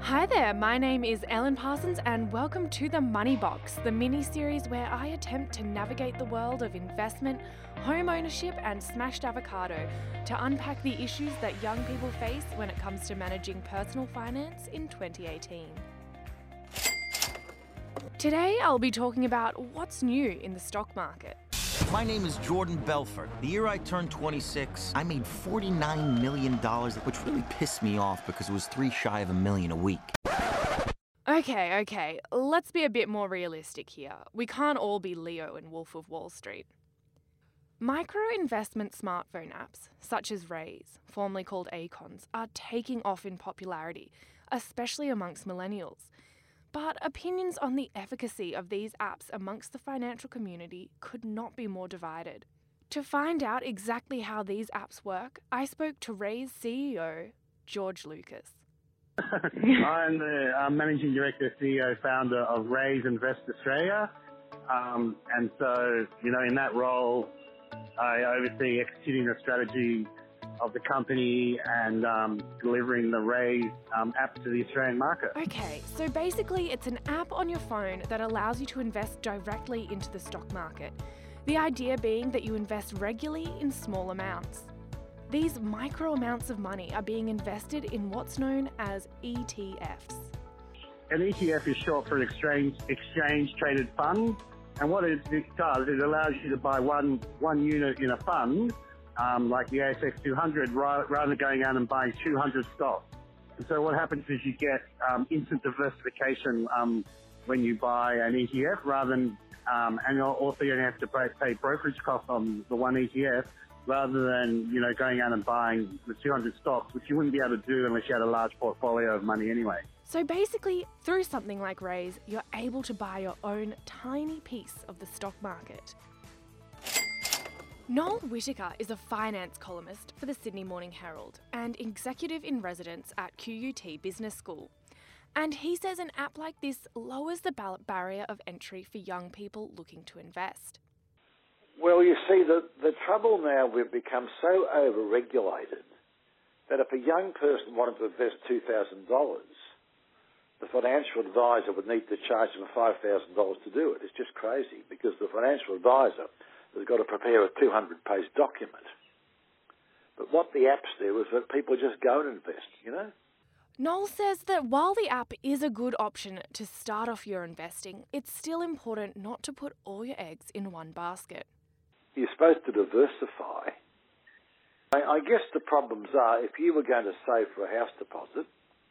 Hi there, my name is Ellen Parsons and welcome to The Money Box, the mini-series where I attempt to navigate the world of investment, home ownership and smashed avocado to unpack the issues that young people face when it comes to managing personal finance in 2018. Today I'll be talking about what's new in the stock market. My name is Jordan Belfort. The year I turned 26, I made $49 million, which really pissed me off because it was $3 shy of $1 million a week. Okay, let's be a bit more realistic here. We can't all be Leo and Wolf of Wall Street. Micro-investment smartphone apps, such as Raise, formerly called Acorns, are taking off in popularity, especially amongst millennials. But opinions on the efficacy of these apps amongst the financial community could not be more divided. To find out exactly how these apps work, I spoke to Raise CEO, George Lucas. I'm the Managing Director, CEO, founder of Raise Invest Australia. And so, in that role, I oversee executing the strategy of the company and delivering the Raise app to the Australian market. Okay, so basically it's an app on your phone that allows you to invest directly into the stock market. The idea being that you invest regularly in small amounts. These micro amounts of money are being invested in what's known as ETFs. An ETF is short for an exchange traded fund. And what it does, it allows you to buy one unit in a fund, like the ASX 200, rather than going out and buying 200 stocks. And so what happens is you get instant diversification when you buy an ETF, rather than, and also you don't have to pay brokerage costs on the one ETF, rather than, going out and buying the 200 stocks, which you wouldn't be able to do unless you had a large portfolio of money anyway. So basically, through something like Raise, you're able to buy your own tiny piece of the stock market. Noel Whittaker is a finance columnist for the Sydney Morning Herald and executive in residence at QUT Business School. And he says an app like this lowers the barrier of entry for young people looking to invest. Well, you see, the trouble now, we've become so over-regulated that if a young person wanted to invest $2,000, the financial advisor would need to charge them $5,000 to do it. It's just crazy because the financial advisor has got to prepare a 200-page document. But what the apps do is that people just go and invest, Noel says that while the app is a good option to start off your investing, it's still important not to put all your eggs in one basket. You're supposed to diversify. I guess the problems are if you were going to save for a house deposit,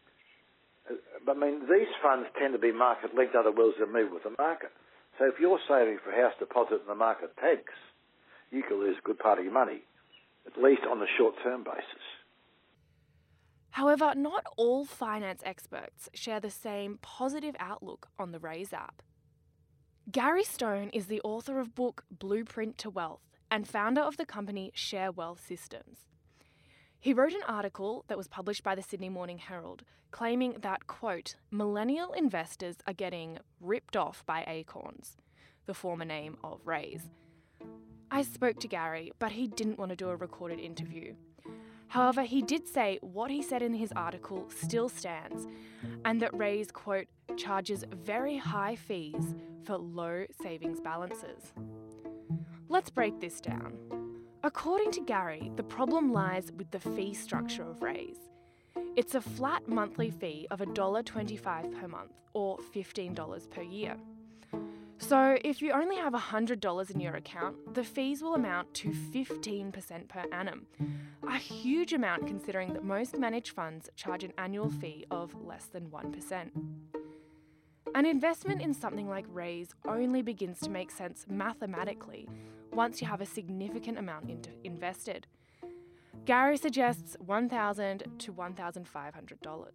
these funds tend to be market-linked, other words, they move with the market. So if you're saving for a house deposit and the market tanks, you could lose a good part of your money, at least on the short-term basis. However, not all finance experts share the same positive outlook on the Raise app. Gary Stone is the author of book Blueprint to Wealth and founder of the company Share Wealth Systems. He wrote an article that was published by the Sydney Morning Herald claiming that, quote, millennial investors are getting ripped off by Acorns, the former name of Raise. I spoke to Gary, but he didn't want to do a recorded interview. However, he did say what he said in his article still stands, and that Raise, quote, charges very high fees for low savings balances. Let's break this down. According to Gary, the problem lies with the fee structure of Raise. It's a flat monthly fee of $1.25 per month, or $15 per year. So if you only have $100 in your account, the fees will amount to 15% per annum, a huge amount considering that most managed funds charge an annual fee of less than 1%. An investment in something like Raise only begins to make sense mathematically once you have a significant amount invested. Gary suggests $1,000 to $1,500.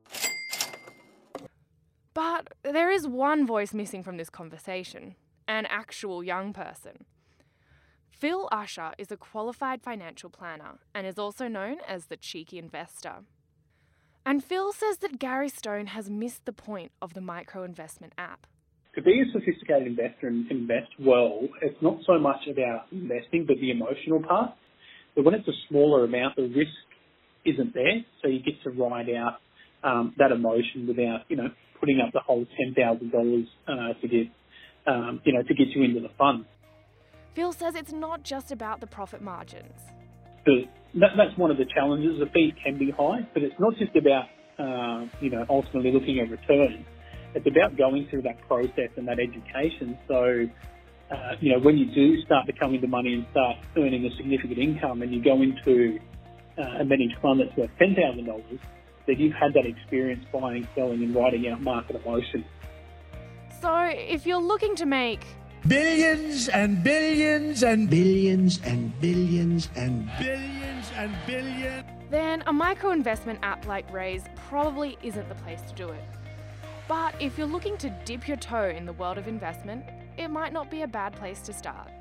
But there is one voice missing from this conversation, an actual young person. Phil Usher is a qualified financial planner and is also known as the cheeky investor. And Phil says that Gary Stone has missed the point of the micro-investment app. To be a sophisticated investor and invest well, it's not so much about investing, but the emotional part. But when it's a smaller amount, the risk isn't there, so you get to ride out that emotion without, putting up the whole $10,000 to get, to get you into the fund. Phil says it's not just about the profit margins. That's one of the challenges. The fees can be high, but it's not just about, ultimately looking at returns. It's about going through that process and that education. So, when you do start to come into money and start earning a significant income and you go into a managed fund that's worth $10,000, that you've had that experience buying, selling and writing out market emotion. So if you're looking to make billions and billions and billions and billions and billions and billions, then a micro-investment app like Raise probably isn't the place to do it. But if you're looking to dip your toe in the world of investment, it might not be a bad place to start.